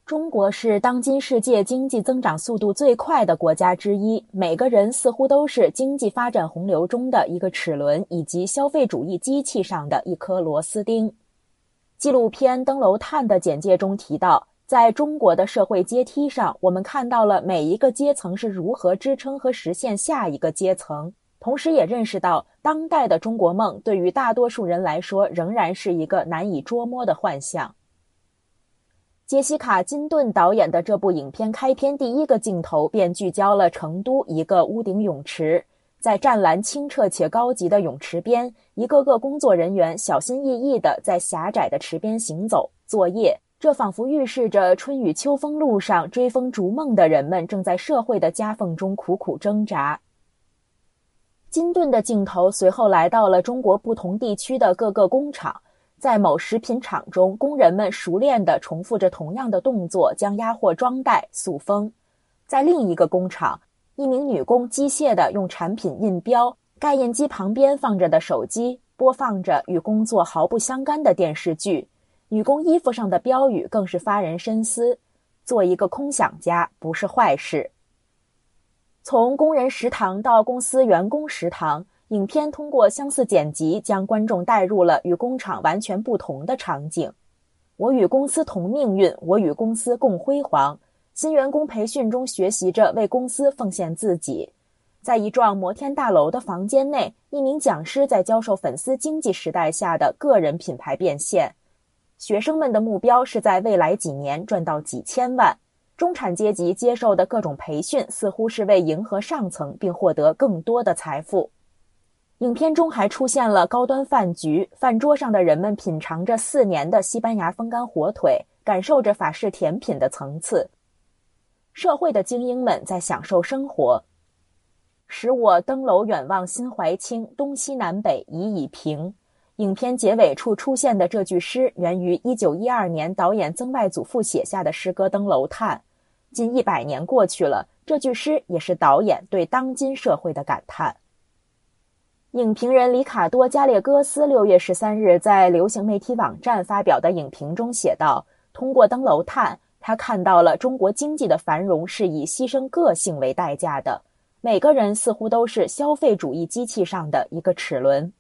中国是当今世界经济增长速度最快的国家之一，每个人似乎都是经济发展洪流中的一个齿轮，以及消费主义机器上的一颗螺丝钉。纪录片《登楼探》的简介中提到，在中国的社会阶梯上，我们看到了每一个阶层是如何支撑和实现下一个阶层，同时也认识到当代的中国梦对于大多数人来说仍然是一个难以捉摸的幻象。杰西卡·金顿导演的这部影片开篇第一个镜头便聚焦了成都一个屋顶泳池，在湛蓝清澈且高级的泳池边，一个个工作人员小心翼翼地在狭窄的池边行走作业，这仿佛预示着春雨秋风路上追风逐梦的人们正在社会的夹缝中苦苦挣扎。金顿的镜头随后来到了中国不同地区的各个工厂，在某食品厂中，工人们熟练地重复着同样的动作，将鸭货装袋塑封。在另一个工厂，一名女工机械地用产品印标，盖印机旁边放着的手机播放着与工作毫不相干的电视剧，女工衣服上的标语更是发人深思：做一个空想家不是坏事。从工人食堂到公司员工食堂，影片通过相似剪辑将观众带入了与工厂完全不同的场景。我与公司同命运，我与公司共辉煌。新员工培训中学习着为公司奉献自己。在一幢摩天大楼的房间内，一名讲师在教授粉丝经济时代下的个人品牌变现。学生们的目标是在未来几年赚到几千万。中产阶级接受的各种培训似乎是为迎合上层并获得更多的财富。影片中还出现了高端饭局，饭桌上的人们品尝着4年的西班牙风干火腿，感受着法式甜品的层次。社会的精英们在享受生活。使我登楼远望心怀清，东西南北已已平。影片结尾处出现的这句诗源于1912年导演曾外祖父写下的诗歌《登楼探》。近100年过去了，这句诗也是导演对当今社会的感叹。影评人里卡多·加列戈斯6月13日在流行媒体网站发表的影评中写道，通过登楼探，他看到了中国经济的繁荣是以牺牲个性为代价的，每个人似乎都是消费主义机器上的一个齿轮。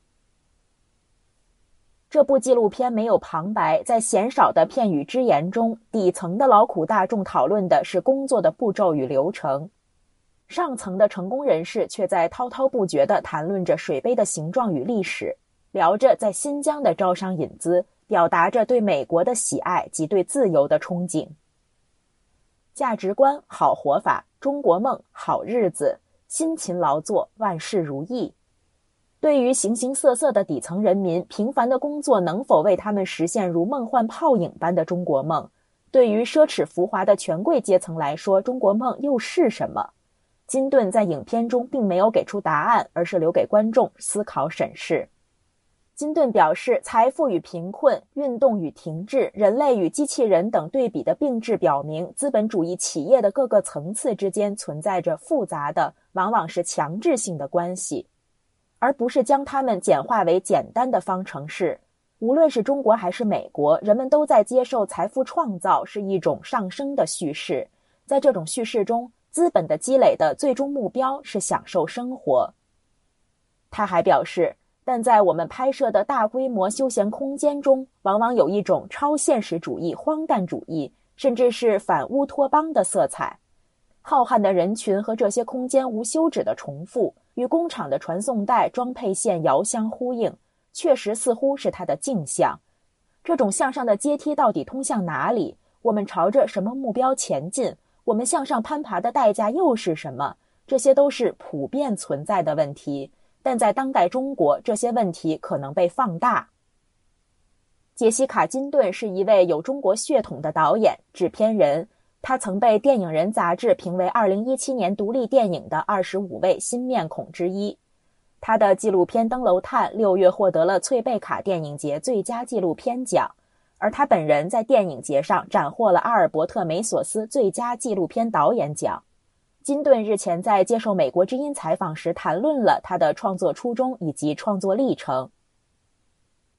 这部纪录片没有旁白，在鲜少的片语只言中，底层的劳苦大众讨论的是工作的步骤与流程，上层的成功人士却在滔滔不绝地谈论着水杯的形状与历史，聊着在新疆的招商引资，表达着对美国的喜爱及对自由的憧憬。价值观，好活法，中国梦，好日子，辛勤劳作，万事如意。对于形形色色的底层人民，平凡的工作能否为他们实现如梦幻泡影般的中国梦？对于奢侈浮华的权贵阶层来说，中国梦又是什么？金顿在影片中并没有给出答案，而是留给观众思考审视。金顿表示，财富与贫困、运动与停滞、人类与机器人等对比的并置表明，资本主义企业的各个层次之间存在着复杂的，往往是强制性的关系，而不是将它们简化为简单的方程式。无论是中国还是美国，人们都在接受财富创造是一种上升的叙事。在这种叙事中，资本的积累的最终目标是享受生活。他还表示，但在我们拍摄的大规模休闲空间中，往往有一种超现实主义、荒诞主义，甚至是反乌托邦的色彩。浩瀚的人群和这些空间无休止的重复，与工厂的传送带、装配线遥相呼应，确实似乎是它的镜像。这种向上的阶梯到底通向哪里？我们朝着什么目标前进？我们向上攀爬的代价又是什么？这些都是普遍存在的问题，但在当代中国，这些问题可能被放大。杰西卡·金顿是一位有中国血统的导演、制片人，他曾被《电影人》杂志评为2017年独立电影的25位新面孔之一。他的纪录片《登楼探》6月获得了翠贝卡电影节最佳纪录片奖，而他本人在电影节上斩获了阿尔伯特·梅索斯最佳纪录片导演奖。金顿日前在接受美国之音采访时谈论了他的创作初衷以及创作历程。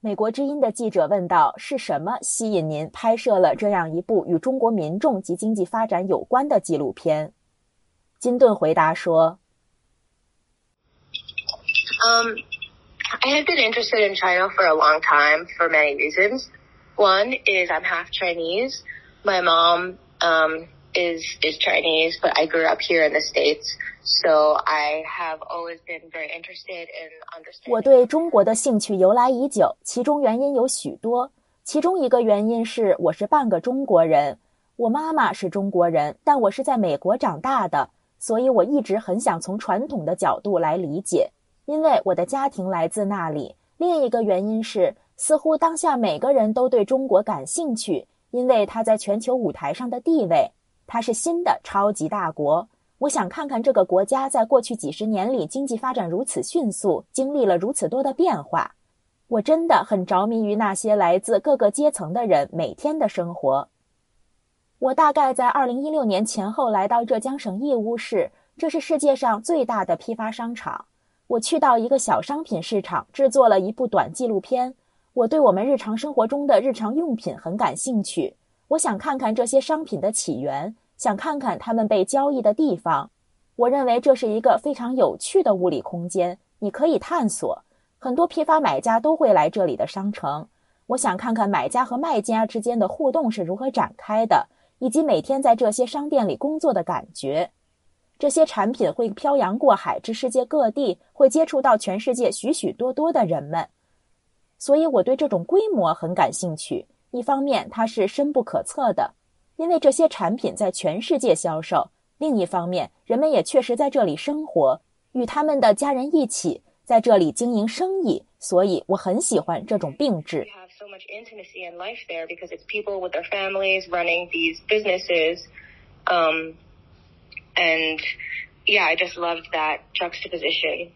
美国之音的记者问道：是什么吸引您拍摄了这样一部与中国民众及经济发展有关的纪录片？金顿回答说 I have been interested in China for a long time for many reasons. One is I'm half Chinese. My mom is Chinese, but I grew up here in the States, so I have always been very interested in understanding. 我对中国的兴趣由来已久，其中原因有许多。其中一个原因是我是半个中国人，我妈妈是中国人，但我是在美国长大的，所以我一直很想从传统的角度来理解，因为我的家庭来自那里。另一个原因是，似乎当下每个人都对中国感兴趣，因为它在全球舞台上的地位。它是新的超级大国，我想看看这个国家在过去几十年里经济发展如此迅速，经历了如此多的变化。我真的很着迷于那些来自各个阶层的人每天的生活。我大概在2016年前后来到浙江省义乌市，这是世界上最大的批发商场。我去到一个小商品市场，制作了一部短纪录片。我对我们日常生活中的日常用品很感兴趣，我想看看这些商品的起源，想看看它们被交易的地方。我认为这是一个非常有趣的物理空间，你可以探索。很多批发买家都会来这里的商城。我想看看买家和卖家之间的互动是如何展开的，以及每天在这些商店里工作的感觉。这些产品会漂洋过海至世界各地，会接触到全世界许许多多的人们。所以我对这种规模很感兴趣。一方面它是深不可测的，因为这些产品在全世界销售；另一方面人们也确实在这里生活，与他们的家人一起在这里经营生意，所以我很喜欢这种并置。 We have so much intimacy in life there because it's people with their families running these businesses. And yeah, I just loved that juxtaposition.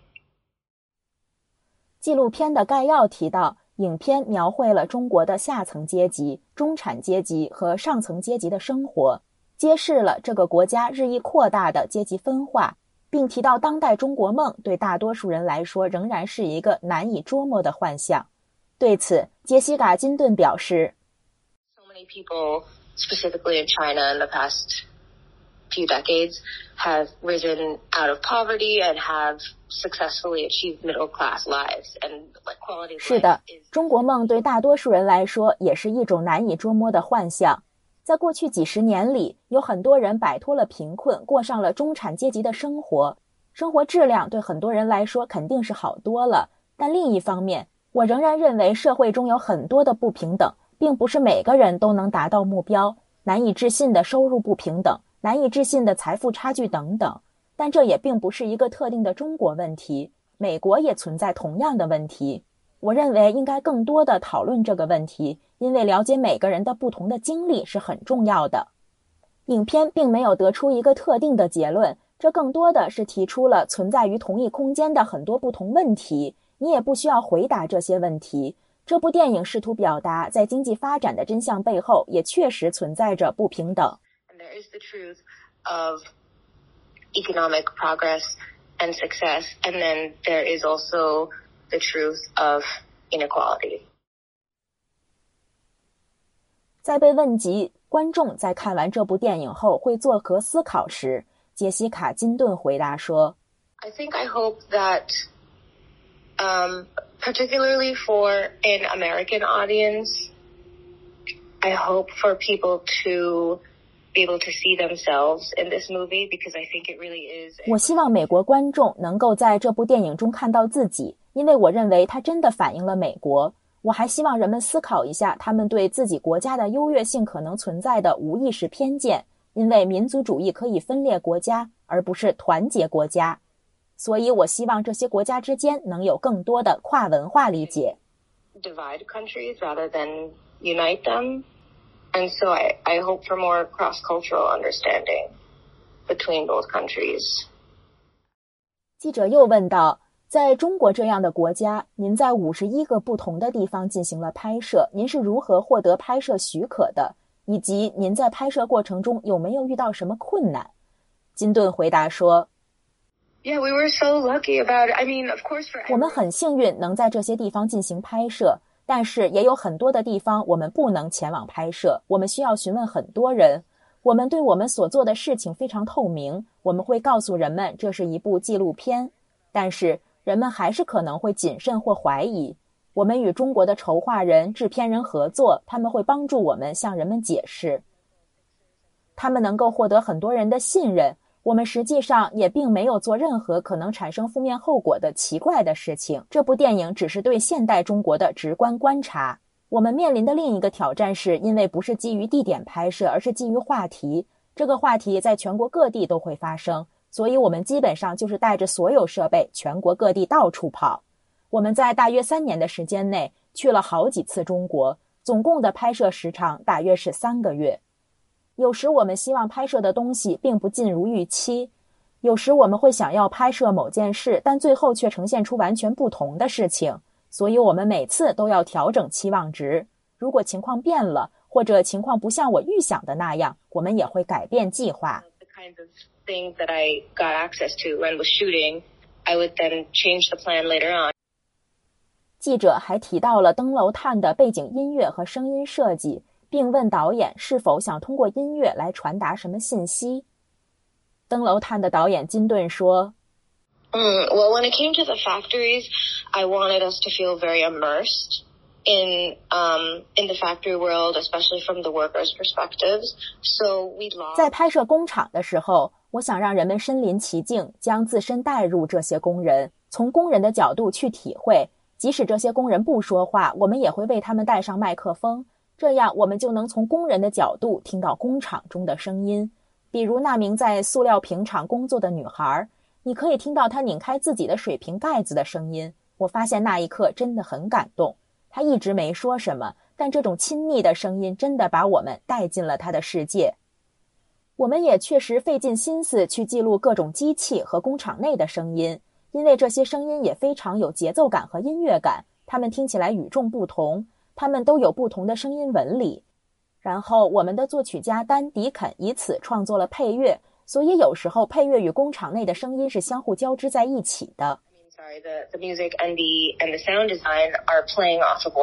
纪录片的概要提到，影片描绘了中国的下层阶级、中产阶级和上层阶级的生活，揭示了这个国家日益扩大的阶级分化，并提到当代中国梦对大多数人来说仍然是一个难以捉摸的幻象。对此，杰西卡·金顿表示 So many people, specifically in China in the past few decades, have risen out of poverty and have successfully achieved middle-class lives. And like quality of 是的 life is... 中国梦对大多数人来说也是一种难以捉摸的幻象。在过去几十年里，有很多人摆脱了贫困，过上了中产阶级的生活，生活质量对很多人来说肯定是好多了。但另一方面，我仍然认为社会中有很多的不平等，并不是每个人都能达到目标，难以置信的收入不平等，难以置信的财富差距等等。但这也并不是一个特定的中国问题，美国也存在同样的问题。我认为应该更多的讨论这个问题，因为了解每个人的不同的经历是很重要的。影片并没有得出一个特定的结论，这更多的是提出了存在于同一空间的很多不同问题，你也不需要回答这些问题。这部电影试图表达，在经济发展的真相背后也确实存在着不平等。 And there is the truth of economic progress and success, and then there is also the truth of inequality. 在被问及观众在看完这部电影后会作何思考时，杰西卡·金顿回答说 I think I hope that, particularly for an American audience, I hope for people to be able to see themselves in this movie, because I think it really is. 我希望美国观众能够在这部电影中看到自己，因为我认为它真的反映了美国。我还希望人们思考一下他们对自己国家的优越性可能存在的无意识偏见，因为民族主义可以分裂国家，而不是团结国家。所以我希望这些国家之间能有更多的跨文化理解。 Divide countries rather than unite them. And so I hope for more cross-cultural understanding between both countries. 记者又问道，在中国这样的国家，您在51个不同的地方进行了拍摄，您是如何获得拍摄许可的？以及您在拍摄过程中有没有遇到什么困难？金顿回答说 Yeah, we were so lucky about it. I mean, of course, for 我们很幸运能在这些地方进行拍摄。 但是也有很多的地方我们不能前往拍摄，我们需要询问很多人。我们对我们所做的事情非常透明，我们会告诉人们这是一部纪录片，但是人们还是可能会谨慎或怀疑。我们与中国的筹划人、制片人合作，他们会帮助我们向人们解释。他们能够获得很多人的信任，我们实际上也并没有做任何可能产生负面后果的奇怪的事情。这部电影只是对现代中国的直观观察。我们面临的另一个挑战是，因为不是基于地点拍摄，而是基于话题。这个话题在全国各地都会发生，所以我们基本上就是带着所有设备，全国各地到处跑。我们在大约3年的时间内去了好几次中国，总共的拍摄时长大约是3个月。有时我们希望拍摄的东西并不尽如预期，有时我们会想要拍摄某件事，但最后却呈现出完全不同的事情，所以我们每次都要调整期望值。如果情况变了，或者情况不像我预想的那样，我们也会改变计划。 The kinds of things that I got access to and was shooting, I would then change the plan later on. 记者还提到了灯笼探的背景音乐和声音设计，并问导演是否想通过音乐来传达什么信息。灯笼探的导演金顿说 Well, when it came to the factories, I wanted us to feel very immersed in the factory world, especially from the workers' perspectives. So we lost. 在拍摄工厂的时候，我想让人们身临其境，将自身带入这些工人，从工人的角度去体会。即使这些工人不说话，我们也会为他们带上麦克风，这样我们就能从工人的角度听到工厂中的声音。比如那名在塑料瓶厂工作的女孩，你可以听到她拧开自己的水瓶盖子的声音。我发现那一刻真的很感动。她一直没说什么，但这种亲密的声音真的把我们带进了她的世界。我们也确实费尽心思去记录各种机器和工厂内的声音，因为这些声音也非常有节奏感和音乐感，它们听起来与众不同，它们都有不同的声音纹理。然后我们的作曲家丹·迪肯以此创作了配乐，所以有时候配乐与工厂内的声音是相互交织在一起的。 The music and the sound design are playing off of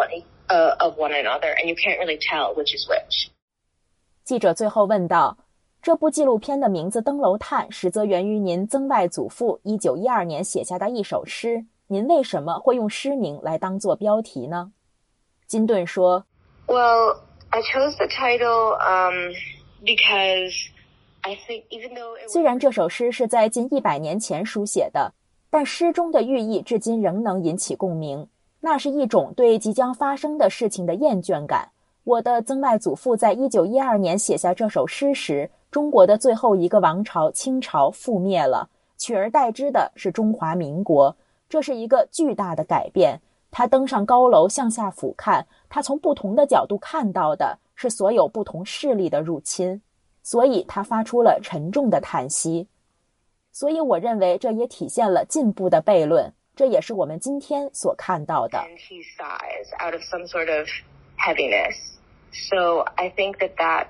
one another, and you can't really tell which is which. 记者最后问道，这部纪录片的名字《灯笼探》实则源于您曾外祖父1912年写下的一首诗，您为什么会用诗名来当作标题呢？金顿说 Well, I chose the title because I think even though it was... 虽然这首诗是在近100年前书写的，但诗中的寓意至今仍能引起共鸣。那是一种对即将发生的事情的厌倦感。我的曾外祖父在1912年写下这首诗时，中国的最后一个王朝清朝覆灭了，取而代之的是中华民国。这是一个巨大的改变。他登上高楼向下俯瞰，他从不同的角度看到的是所有不同势力的入侵，所以他发出了沉重的叹息。所以我认为这也体现了进步的悖论，这也是我们今天所看到的。 And he sighs out of some sort of heaviness. So I think that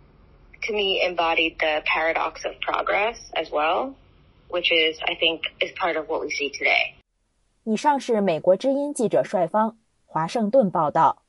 to me embodied the paradox of progress as well, which is, I think, is part of what we see today. 以上是美国之音记者帅方华盛顿报道。